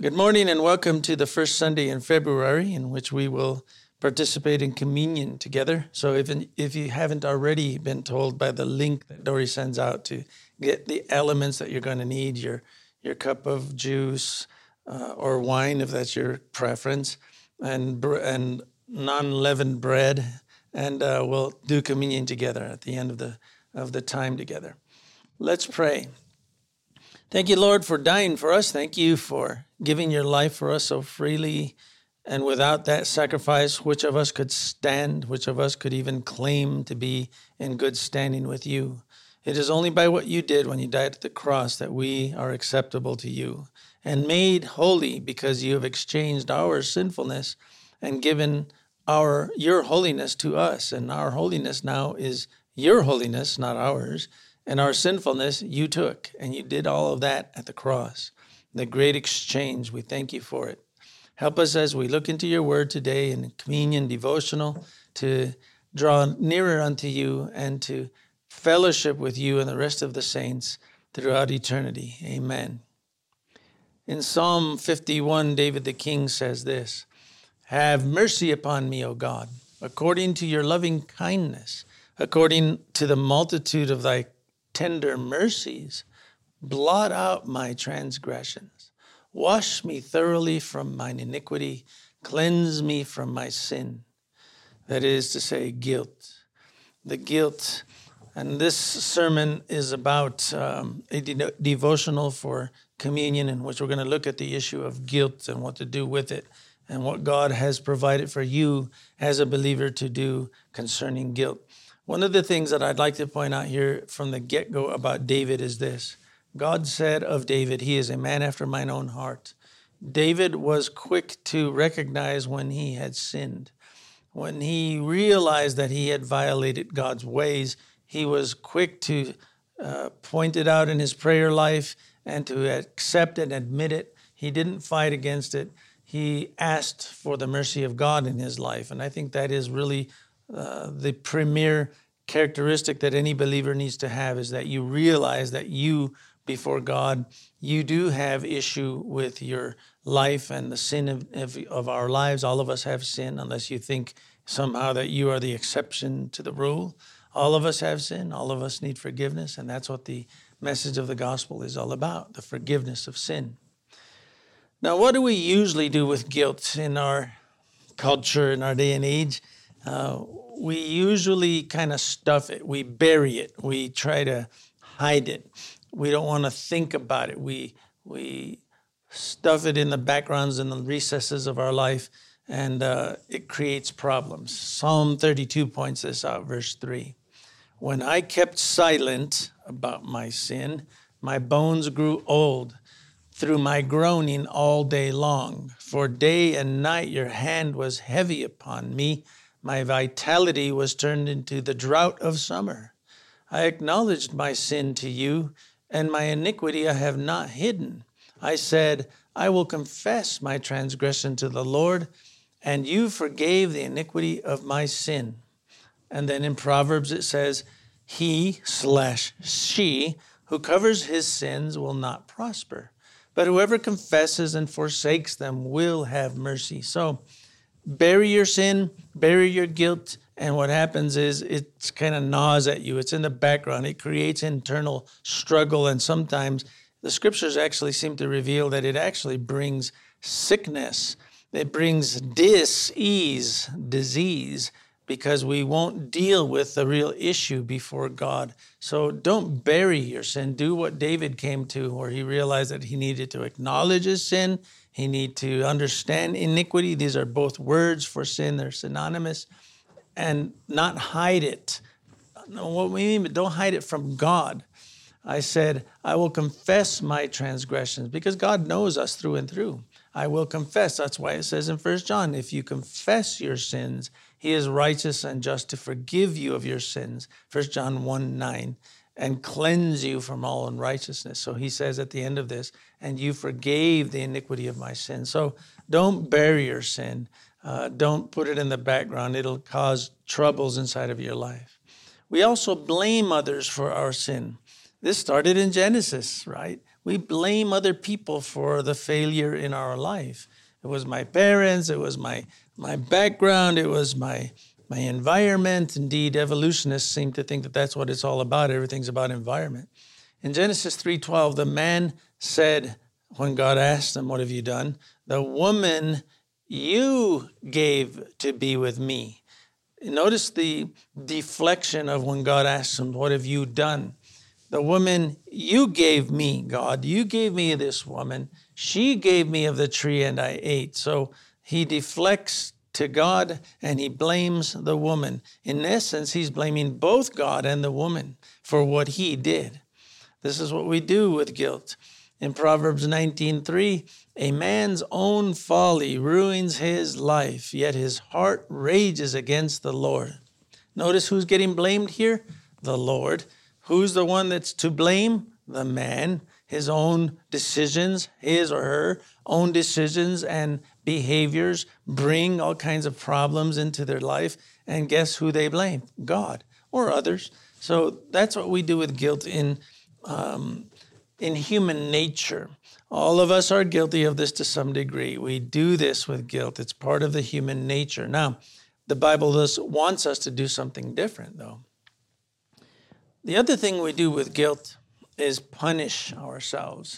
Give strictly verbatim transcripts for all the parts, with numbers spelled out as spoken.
Good morning and welcome to the first Sunday in February in which we will participate in communion together. So if if you haven't already been told by the link that Dory sends out to get the elements that you're going to need, your your cup of juice uh, or wine if that's your preference, and and non-leavened bread, and uh, we'll do communion together at the end of the of the time together. Let's pray. Thank you, Lord, for dying for us. Thank you for giving your life for us so freely. And without that sacrifice, which of us could stand? Which of us could even claim to be in good standing with you? It is only by what you did when you died at the cross that we are acceptable to you and made holy, because you have exchanged our sinfulness and given our your holiness to us. And our holiness now is your holiness, not ours. And our sinfulness you took, and you did all of that at the cross. The great exchange, we thank you for it. Help us as we look into your word today in communion devotional to draw nearer unto you and to fellowship with you and the rest of the saints throughout eternity. Amen. In Psalm fifty-one, David the king says this: "Have mercy upon me, O God, according to your loving kindness, according to the multitude of thy tender mercies, blot out my transgressions. Wash me thoroughly from mine iniquity. Cleanse me from my sin." That is to say, guilt. The guilt. And this sermon is about um, a de- devotional for communion in which we're going to look at the issue of guilt and what to do with it and what God has provided for you as a believer to do concerning guilt. One of the things that I'd like to point out here from the get-go about David is this. God said of David, he is a man after mine own heart. David was quick to recognize when he had sinned. When he realized that he had violated God's ways, he was quick to uh, point it out in his prayer life and to accept and admit it. He didn't fight against it. He asked for the mercy of God in his life. And I think that is really Uh, the premier characteristic that any believer needs to have, is that you realize that you, before God, you do have issue with your life and the sin of, of, of our lives. All of us have sin, unless you think somehow that you are the exception to the rule. All of us have sin. All of us need forgiveness, and that's what the message of the gospel is all about, the forgiveness of sin. Now, what do we usually do with guilt in our culture, in our day and age? Uh, we usually kind of stuff it. We bury it. We try to hide it. We don't want to think about it. We we stuff it in the backgrounds and the recesses of our life, and uh, it creates problems. Psalm thirty-two points this out, verse three. "When I kept silent about my sin, my bones grew old through my groaning all day long. For day and night your hand was heavy upon me. My vitality was turned into the drought of summer. I acknowledged my sin to you, and my iniquity I have not hidden. I said, I will confess my transgression to the Lord, and you forgave the iniquity of my sin." And then in Proverbs it says, "He slash she who covers his sins will not prosper, but whoever confesses and forsakes them will have mercy." So bury your sin, bury your guilt, and what happens is it kind of gnaws at you. It's in the background. It creates internal struggle, and sometimes the scriptures actually seem to reveal that it actually brings sickness. It brings dis-ease, disease, because we won't deal with the real issue before God. So don't bury your sin. Do what David came to, where he realized that he needed to acknowledge his sin. He needed to understand iniquity. These are both words for sin. They're synonymous. And not hide it. No, what we mean, but don't hide it from God. I said, I will confess my transgressions, because God knows us through and through. I will confess. That's why it says in First John, if you confess your sins, he is righteous and just to forgive you of your sins, First John one nine, and cleanse you from all unrighteousness. So he says at the end of this, and you forgave the iniquity of my sin. So don't bury your sin. Uh, don't put it in the background. It'll cause troubles inside of your life. We also blame others for our sin. This started in Genesis, right? we blame other people for the failure in our life. It was my parents, it was my my background, it was my my environment. Indeed, evolutionists seem to think that that's what it's all about. Everything's about environment. In Genesis three twelve, the man said, when God asked him, what have you done? The woman you gave to be with me. Notice the deflection of when God asks him, what have you done? The woman you gave me, God, you gave me this woman. She gave me of the tree and I ate. So he deflects to God and he blames the woman. In essence, he's blaming both God and the woman for what he did. This is what we do with guilt. In Proverbs nineteen three, a man's own folly ruins his life, yet his heart rages against the Lord. Notice who's getting blamed here? The Lord. Who's the one that's to blame? The man. His own decisions, his or her own decisions and behaviors bring all kinds of problems into their life. And guess who they blame? God or others. So that's what we do with guilt in um, in human nature. All of us are guilty of this to some degree. We do this with guilt. It's part of the human nature. Now, the Bible does wants us to do something different, though. The other thing we do with guilt is punish ourselves.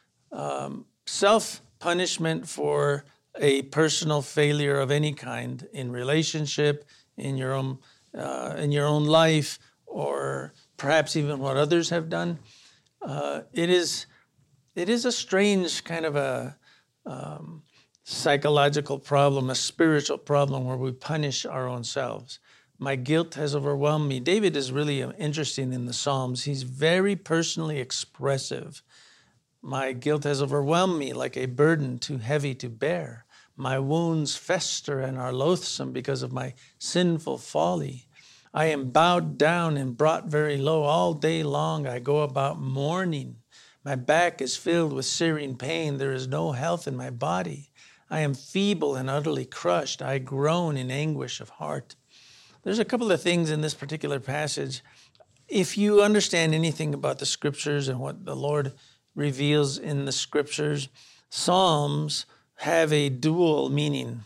Um, self-punishment for a personal failure of any kind in relationship, in your own uh, in your own life, or perhaps even what others have done. Uh, it is it is a strange kind of a um, psychological problem, a spiritual problem where we punish our own selves. My guilt has overwhelmed me. David is really interesting in the Psalms. He's very personally expressive. My guilt has overwhelmed me like a burden too heavy to bear. My wounds fester and are loathsome because of my sinful folly. I am bowed down and brought very low. All day long I go about mourning. My back is filled with searing pain. There is no health in my body. I am feeble and utterly crushed. I groan in anguish of heart. There's a couple of things in this particular passage. If you understand anything about the Scriptures and what the Lord reveals in the Scriptures, Psalms have a dual meaning.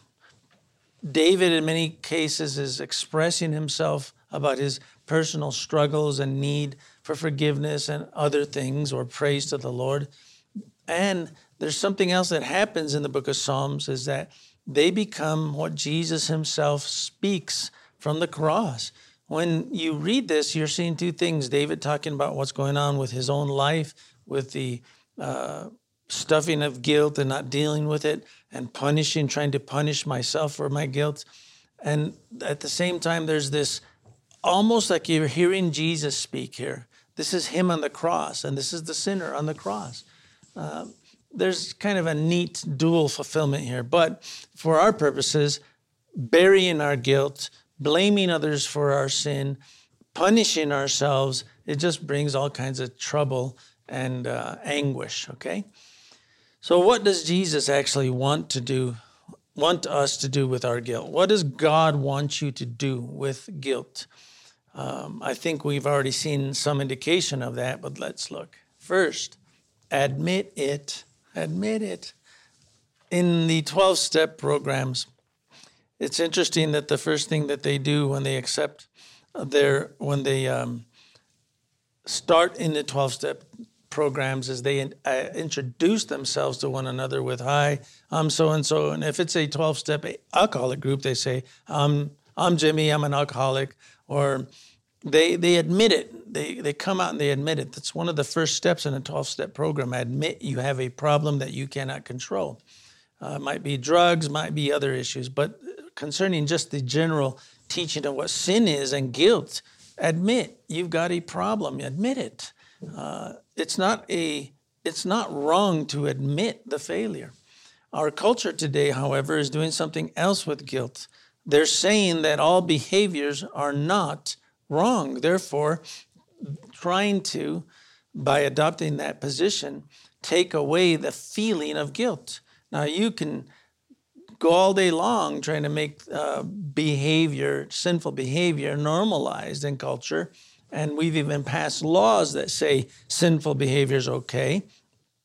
David, in many cases, is expressing himself about his personal struggles and need for forgiveness and other things, or praise to the Lord. And there's something else that happens in the book of Psalms, is that they become what Jesus himself speaks from the cross. When you read this, you're seeing two things. David talking about what's going on with his own life, with the uh, stuffing of guilt and not dealing with it, and punishing, trying to punish myself for my guilt. And at the same time, there's this almost like you're hearing Jesus speak here. This is him on the cross, and this is the sinner on the cross. Uh, there's kind of a neat dual fulfillment here. But for our purposes, burying our guilt, blaming others for our sin, punishing ourselves, it just brings all kinds of trouble and uh, anguish, okay? So what does Jesus actually want to do, want us to do with our guilt? What does God want you to do with guilt? Um, I think we've already seen some indication of that, but let's look. First, admit it. Admit it. In the twelve-step programs, it's interesting that the first thing that they do when they accept their, when they um, start in the twelve-step programs is they uh, introduce themselves to one another with, hi, I'm so-and-so. And if it's a twelve-step alcoholic group, they say, I'm, I'm Jimmy, I'm an alcoholic. Or they they admit it. They, they come out and they admit it. That's one of the first steps in a twelve-step program. Admit you have a problem that you cannot control. Uh, might be drugs, might be other issues. But concerning just the general teaching of what sin is and guilt, admit you've got a problem. Admit it. Uh, it's not a it's not wrong to admit the failure. Our culture today, however, is doing something else with guilt. They're saying that all behaviors are not wrong. Therefore, trying to, by adopting that position, take away the feeling of guilt. Now, you can go all day long trying to make uh, behavior, sinful behavior, normalized in culture. And we've even passed laws that say sinful behavior is okay.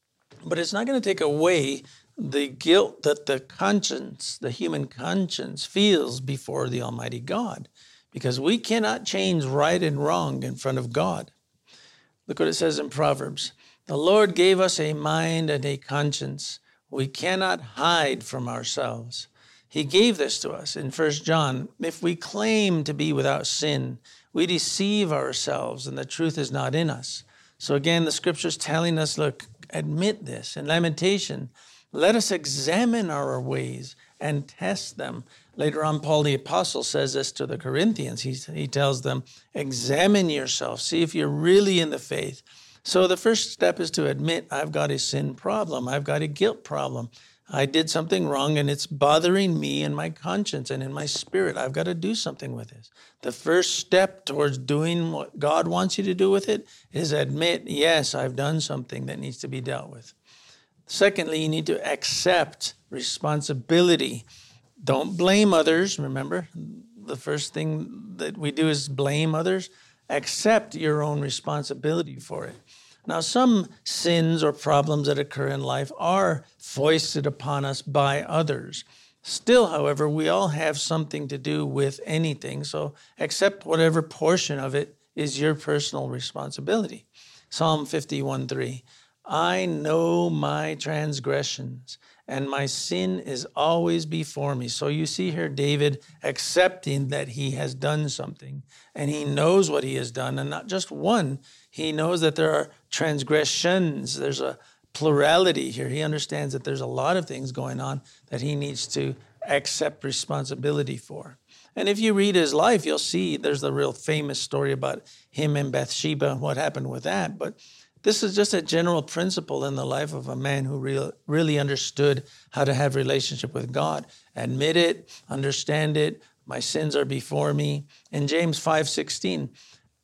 But it's not going to take away the guilt that the conscience, the human conscience, feels before the Almighty God, because we cannot change right and wrong in front of God. Look what it says in Proverbs. The Lord gave us a mind and a conscience. We cannot hide from ourselves. He gave this to us in First John. If we claim to be without sin, we deceive ourselves and the truth is not in us. So again, the scripture's telling us, look, admit this. In Lamentation, let us examine our ways and test them. Later on, Paul the Apostle says this to the Corinthians. He, he tells them, examine yourself, see if you're really in the faith. So the first step is to admit, I've got a sin problem. I've got a guilt problem. I did something wrong and it's bothering me and my conscience and in my spirit. I've got to do something with this. The first step towards doing what God wants you to do with it is admit, yes, I've done something that needs to be dealt with. Secondly, you need to accept responsibility. Don't blame others. Remember, the first thing that we do is blame others. Accept your own responsibility for it. Now, some sins or problems that occur in life are foisted upon us by others. Still, however, we all have something to do with anything, so accept whatever portion of it is your personal responsibility. Psalm fifty-one three, I know my transgressions, and my sin is always before me. So you see here David accepting that he has done something, and he knows what he has done, and not just one. He knows that there are transgressions. There's a plurality here. He understands that there's a lot of things going on that he needs to accept responsibility for. And if you read his life, you'll see there's the real famous story about him and Bathsheba, what happened with that. But this is just a general principle in the life of a man who real, really understood how to have relationship with God. Admit it, understand it. My sins are before me. In James five sixteen,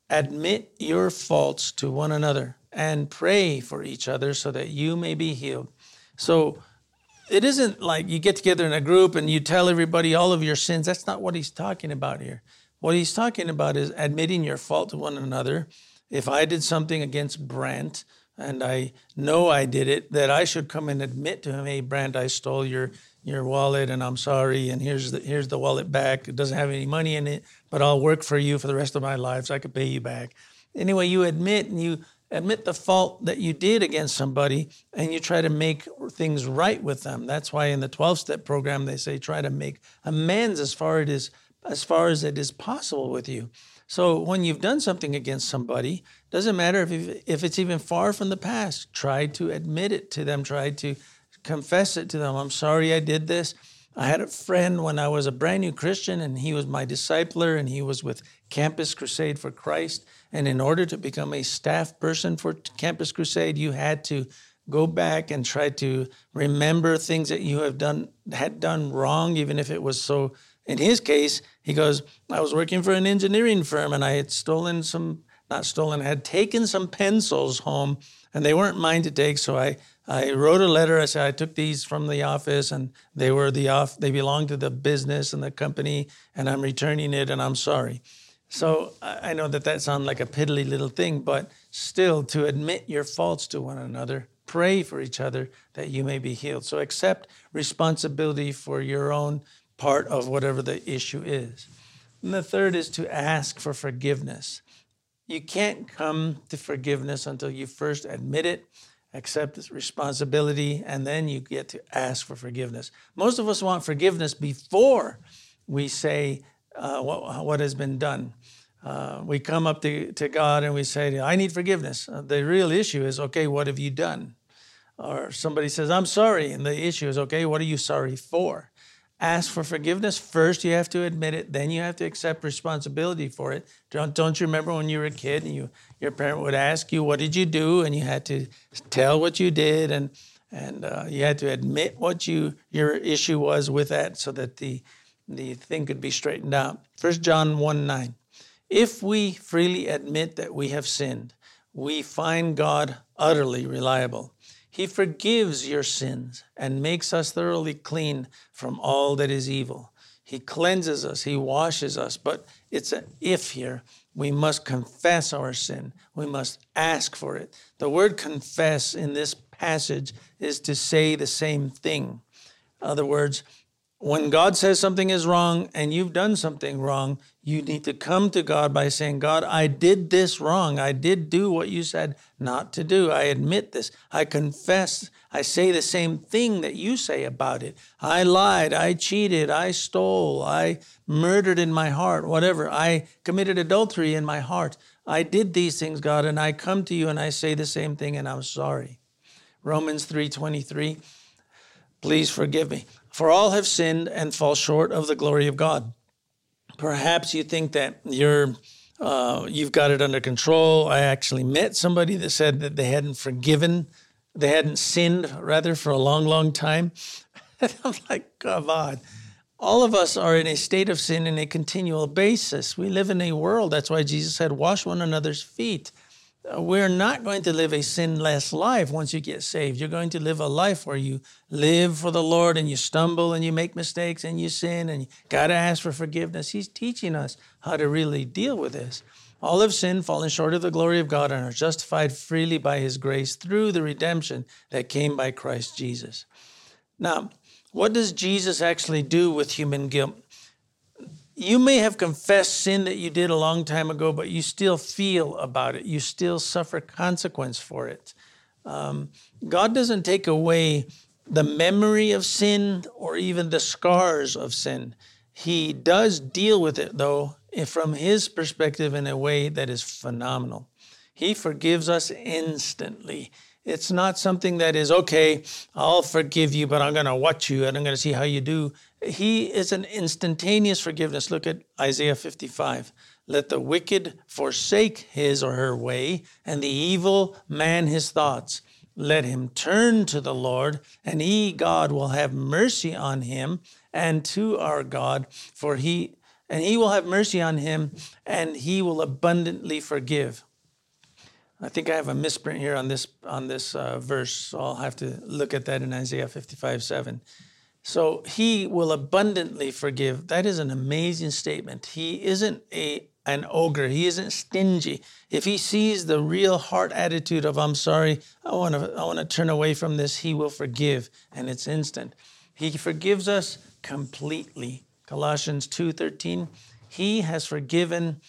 admit your faults to one another and pray for each other so that you may be healed. So it isn't like you get together in a group and you tell everybody all of your sins. That's not what he's talking about here. What he's talking about is admitting your fault to one another. If I did something against Brent and I know I did it, that I should come and admit to him, hey, Brent, I stole your your wallet and I'm sorry, and here's the here's the wallet back. It doesn't have any money in it, but I'll work for you for the rest of my life so I could pay you back. Anyway, you admit and you admit the fault that you did against somebody and you try to make things right with them. That's why in the twelve-step program they say try to make amends as far it is as far as it is possible with you. So when you've done something against somebody, doesn't matter if if it's even far from the past, try to admit it to them, try to confess it to them. I'm sorry I did this. I had a friend when I was a brand new Christian, and he was my discipler, and he was with Campus Crusade for Christ. And in order to become a staff person for Campus Crusade, you had to go back and try to remember things that you have done had done wrong, even if it was so. In his case, he goes, I was working for an engineering firm, and I had stolen some, not stolen, I had taken some pencils home, and they weren't mine to take, so I I wrote a letter. I said, I took these from the office and they were the off, they belonged to the business and the company, and I'm returning it and I'm sorry. So I know that that sounds like a piddly little thing, but still to admit your faults to one another, pray for each other that you may be healed. So accept responsibility for your own part of whatever the issue is. And the third is to ask for forgiveness. You can't come to forgiveness until you first admit it, accept this responsibility, and then you get to ask for forgiveness. Most of us want forgiveness before we say uh, what, what has been done. Uh, we come up to, to God and we say, I need forgiveness. Uh, the real issue is, okay, what have you done? Or somebody says, I'm sorry. And the issue is, okay, what are you sorry for? Ask for forgiveness. First, you have to admit it. Then you have to accept responsibility for it. Don't, don't you remember when you were a kid and you, your parent would ask you, what did you do? And you had to tell what you did. And, and uh, you had to admit what you your issue was with that so that the, the thing could be straightened out. First John one nine. If we freely admit that we have sinned, we find God utterly reliable. He forgives your sins and makes us thoroughly clean from all that is evil. He cleanses us, he washes us, but it's an if here. We must confess our sin. We must ask for it. The word confess in this passage is to say the same thing. In other words, when God says something is wrong and you've done something wrong, you need to come to God by saying, God, I did this wrong. I did do what you said not to do. I admit this. I confess. I say the same thing that you say about it. I lied. I cheated. I stole. I murdered in my heart, whatever. I committed adultery in my heart. I did these things, God, and I come to you and I say the same thing, and I'm sorry. Romans three twenty-three, please forgive me. For all have sinned and fall short of the glory of God. Perhaps you think that you're, uh, you've got it under control. I actually met somebody that said that they hadn't forgiven, they hadn't sinned, rather, for a long, long time. And I'm like, come on. All of us are in a state of sin on a continual basis. We live in a world. That's why Jesus said, wash one another's feet. We're not going to live a sinless life once you get saved. You're going to live a life where you live for the Lord and you stumble and you make mistakes and you sin and you got to ask for forgiveness. He's teaching us how to really deal with this. All have sinned, fallen short of the glory of God, and are justified freely by his grace through the redemption that came by Christ Jesus. Now, what does Jesus actually do with human guilt? You may have confessed sin that you did a long time ago, but you still feel about it. You still suffer consequence for it. Um, God doesn't take away the memory of sin or even the scars of sin. He does deal with it, though, from his perspective in a way that is phenomenal. He forgives us instantly. It's not something that is, okay, I'll forgive you, but I'm going to watch you and I'm going to see how you do. He is an instantaneous forgiveness. Look at Isaiah fifty-five. Let the wicked forsake his or her way, and the evil man his thoughts. Let him turn to the Lord, and he, God, will have mercy on him, and to our God, for he, and he will have mercy on him, and he will abundantly forgive. I think I have a misprint here on this on this uh, verse, so I'll have to look at that in Isaiah fifty-five seven. So he will abundantly forgive. That is an amazing statement. He isn't a an ogre. He isn't stingy. If he sees the real heart attitude of, I'm sorry, I want to I want to turn away from this, he will forgive, and it's instant. He forgives us completely. Colossians two thirteen, he has forgiven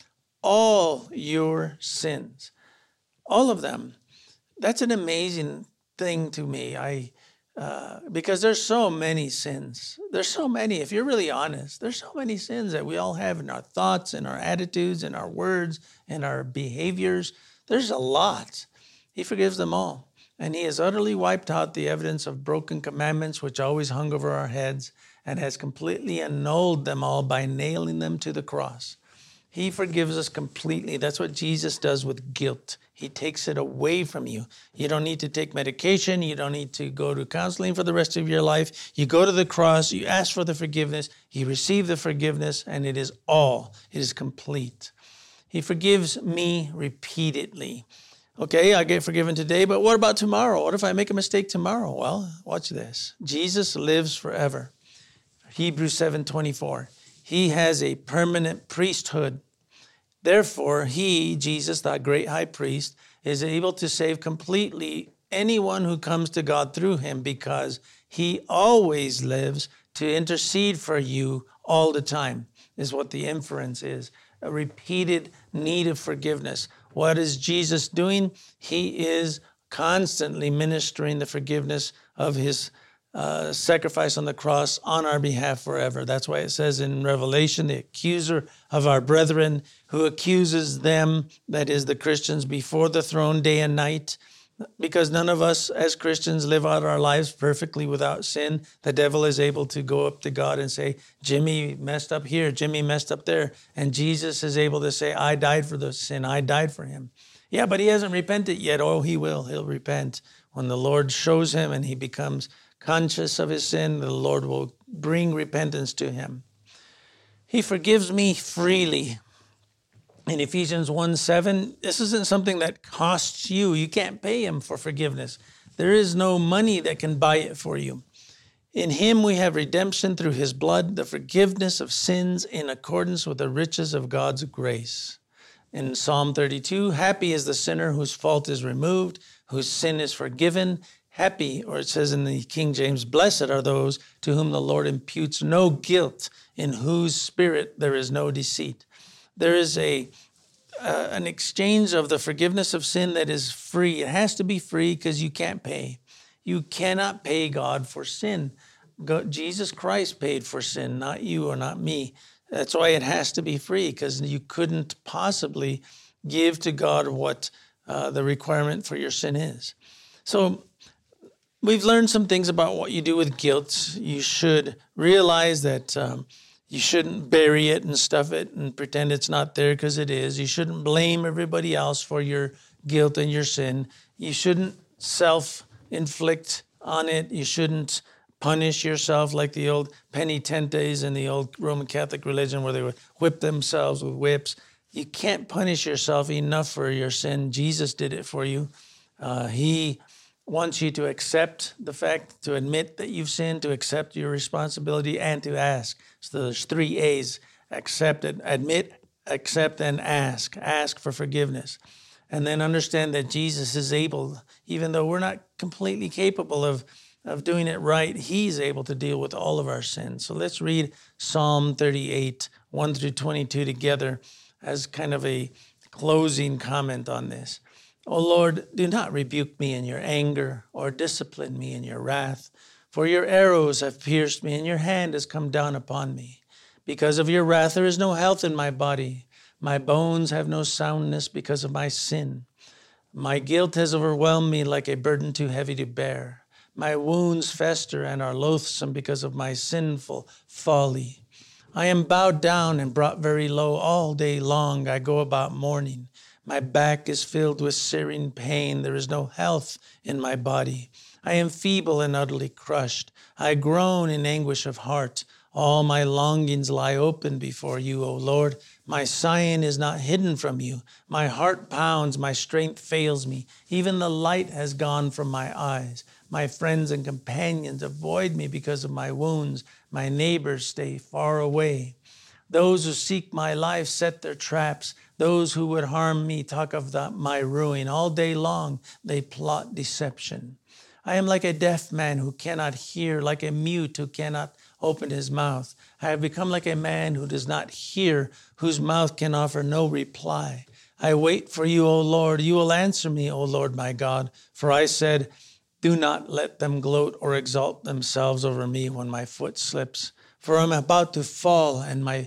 all your sins. All of them. That's an amazing thing to me. I uh, because there's so many sins. There's so many. If you're really honest, there's so many sins that we all have in our thoughts, in our attitudes, in our words, in our behaviors. There's a lot. He forgives them all. And he has utterly wiped out the evidence of broken commandments which always hung over our heads, and has completely annulled them all by nailing them to the cross. He forgives us completely. That's what Jesus does with guilt. He takes it away from you. You don't need to take medication. You don't need to go to counseling for the rest of your life. You go to the cross, you ask for the forgiveness, you receive the forgiveness, and it is all. It is complete. He forgives me repeatedly. Okay, I get forgiven today, but what about tomorrow? What if I make a mistake tomorrow? Well, watch this. Jesus lives forever. Hebrews seven twenty-four. He has a permanent priesthood. Therefore, he, Jesus, that great high priest, is able to save completely anyone who comes to God through him, because he always lives to intercede for you all the time, is what the inference is. A repeated need of forgiveness. What is Jesus doing? He is constantly ministering the forgiveness of his Uh, sacrifice on the cross on our behalf forever. That's why it says in Revelation, the accuser of our brethren who accuses them, that is the Christians, before the throne day and night. Because none of us as Christians live out our lives perfectly without sin, the devil is able to go up to God and say, Jimmy messed up here, Jimmy messed up there. And Jesus is able to say, I died for the sin, I died for him. Yeah, but he hasn't repented yet. Oh, he will. He'll repent. When the Lord shows him and he becomes conscious of his sin, the Lord will bring repentance to him. He forgives me freely. In Ephesians one seven, this isn't something that costs you. You can't pay him for forgiveness. There is no money that can buy it for you. In him we have redemption through his blood, the forgiveness of sins in accordance with the riches of God's grace. In Psalm thirty-two, happy is the sinner whose fault is removed, whose sin is forgiven. Happy, or it says in the King James, blessed are those to whom the Lord imputes no guilt, in whose spirit there is no deceit. There is a uh, an exchange of the forgiveness of sin that is free. It has to be free because you can't pay. You cannot pay God for sin. God, Jesus Christ paid for sin, not you or not me. That's why it has to be free, because you couldn't possibly give to God what uh, the requirement for your sin is. So we've learned some things about what you do with guilt. You should realize that um, you shouldn't bury it and stuff it and pretend it's not there, because it is. You shouldn't blame everybody else for your guilt and your sin. You shouldn't self-inflict on it. You shouldn't punish yourself like the old penitentes in the old Roman Catholic religion, where they would whip themselves with whips. You can't punish yourself enough for your sin. Jesus did it for you. Uh, he wants you to accept the fact, to admit that you've sinned, to accept your responsibility, and to ask. So there's three A's: accept it, admit, accept, and ask. Ask for forgiveness. And then understand that Jesus is able, even though we're not completely capable of, of doing it right, he's able to deal with all of our sins. So let's read Psalm thirty-eight, one through twenty-two together as kind of a closing comment on this. O Lord, do not rebuke me in your anger, or discipline me in your wrath. For your arrows have pierced me, and your hand has come down upon me. Because of your wrath there is no health in my body. My bones have no soundness because of my sin. My guilt has overwhelmed me like a burden too heavy to bear. My wounds fester and are loathsome because of my sinful folly. I am bowed down and brought very low. All day long I go about mourning. My back is filled with searing pain. There is no health in my body. I am feeble and utterly crushed. I groan in anguish of heart. All my longings lie open before you, O Lord. My sighing is not hidden from you. My heart pounds, my strength fails me. Even the light has gone from my eyes. My friends and companions avoid me because of my wounds. My neighbors stay far away. Those who seek my life set their traps. Those who would harm me talk of the, my ruin. All day long they plot deception. I am like a deaf man who cannot hear, like a mute who cannot open his mouth. I have become like a man who does not hear, whose mouth can offer no reply. I wait for you, O Lord. You will answer me, O Lord my God. For I said, do not let them gloat or exalt themselves over me when my foot slips. For I'm about to fall, and my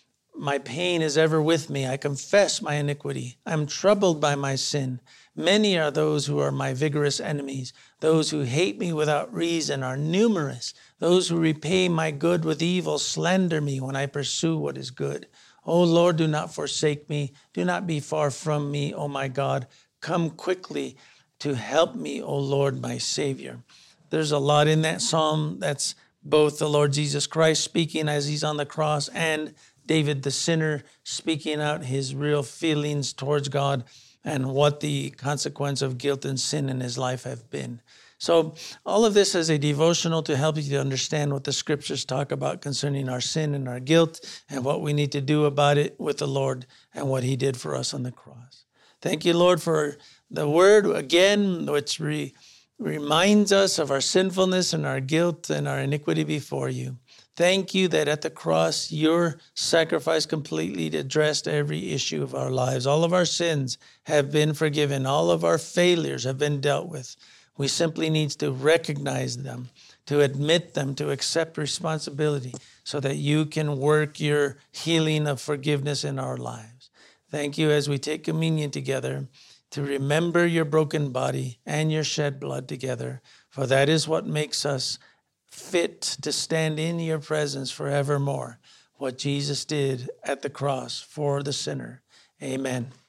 my pain is ever with me. I confess my iniquity. I am troubled by my sin. Many are those who are my vigorous enemies. Those who hate me without reason are numerous. Those who repay my good with evil slander me when I pursue what is good. O Lord, do not forsake me. Do not be far from me, O my God. Come quickly to help me, O Lord, my Savior. There's a lot in that psalm. That's both the Lord Jesus Christ speaking as he's on the cross, and David the sinner speaking out his real feelings towards God and what the consequence of guilt and sin in his life have been. So all of this is a devotional to help you to understand what the scriptures talk about concerning our sin and our guilt and what we need to do about it with the Lord and what he did for us on the cross. Thank you, Lord, for the word, again, which re- reminds us of our sinfulness and our guilt and our iniquity before you. Thank you that at the cross, your sacrifice completely addressed every issue of our lives. All of our sins have been forgiven. All of our failures have been dealt with. We simply need to recognize them, to admit them, to accept responsibility so that you can work your healing of forgiveness in our lives. Thank you as we take communion together to remember your broken body and your shed blood together, for that is what makes us fit to stand in your presence forevermore, what Jesus did at the cross for the sinner. Amen.